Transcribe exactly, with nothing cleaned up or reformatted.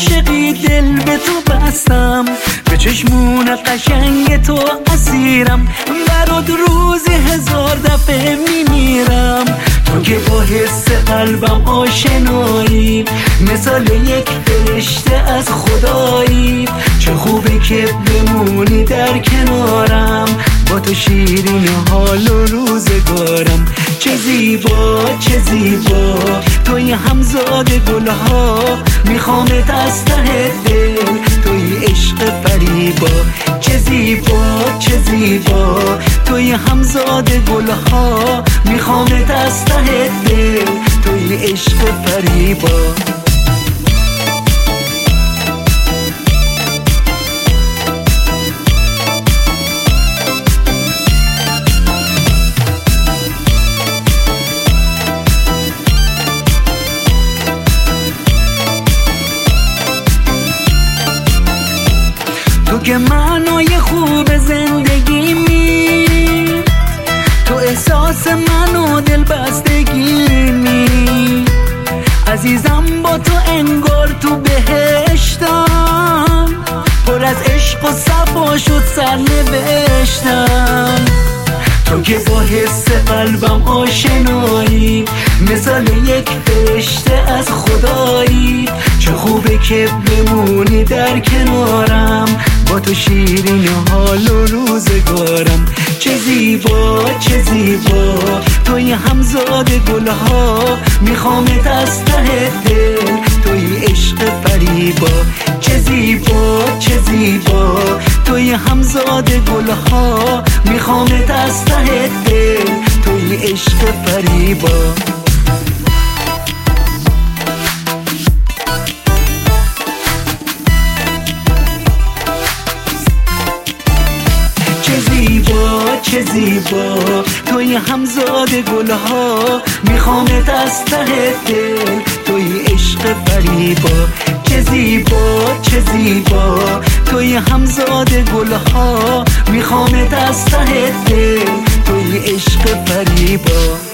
عاشقی دل به تو بستم، به چشمون قشنگ تو اسیرم، برات روزی هزار دفعه میمیرم. تو که با حس قلبم آشنایی، مثال یک فرشته از خدایی. چه خوبه که بمونی در کنارم، با تو شیرین حال و روزگارم. چه زیبا چه زیبا توی همزاد گلها، میخوامت از ته دل توی عشق فریبا. چه زیبا چه زیبا توی همزاد گلها، میخوامت از ته دل توی عشق فریبا. تو که معنای خوب زندگیمی، تو احساس من و دل بستگیمی. عزیزم با تو انگار تو بهشتم، پر از عشق و صفا شد سرنوشتم. تو که با حس قلبم آشنایی، مثال یک فرشته از خدایی. چه خوبه که بمونی در کنارم، با تو شیرین حال و روزگارم. چه زیبا چه زیبا توی همزاد گلها، میخوامت از ته دل توی عشق فریبا. چه زیبا چه زیبا توی همزاد گلها، میخوامت از ته دل توی عشق فریبا. چه زیبا توی همزاد گلها، میخوامت از ته دل توی عشق فریبا. چه زیبا چه زیبا توی همزاد گلها، میخوامت از ته دل توی عشق فریبا.